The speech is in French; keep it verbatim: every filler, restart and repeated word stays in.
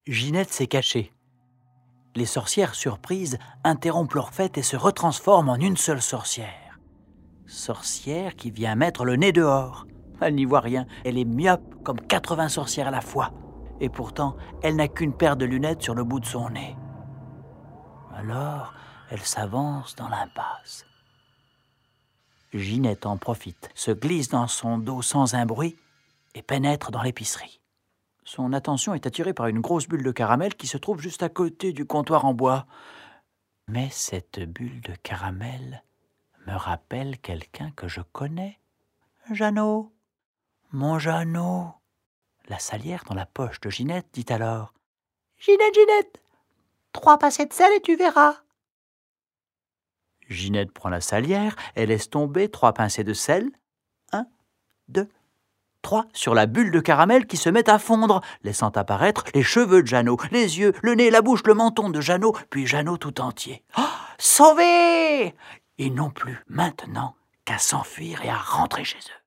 Ginette s'est cachée. Les sorcières, surprises, interrompent leur fête et se retransforment en une seule sorcière. Sorcière qui vient mettre le nez dehors. Elle n'y voit rien, elle est myope comme quatre-vingts sorcières à la fois. Et pourtant, elle n'a qu'une paire de lunettes sur le bout de son nez. Alors, elle s'avance dans l'impasse. Ginette en profite, se glisse dans son dos sans un bruit et pénètre dans l'épicerie. Son attention est attirée par une grosse bulle de caramel qui se trouve juste à côté du comptoir en bois. Mais cette bulle de caramel me rappelle quelqu'un que je connais. Jeannot, mon Jeannot. La salière dans la poche de Ginette dit alors « Ginette, Ginette, trois pincées de sel et tu verras ». Ginette prend la salière et laisse tomber trois pincées de sel. Un, deux, trois sur la bulle de caramel qui se met à fondre, laissant apparaître les cheveux de Jeannot, les yeux, le nez, la bouche, le menton de Jeannot, puis Jeannot tout entier. Oh, sauvés! Ils n'ont plus maintenant qu'à s'enfuir et à rentrer chez eux.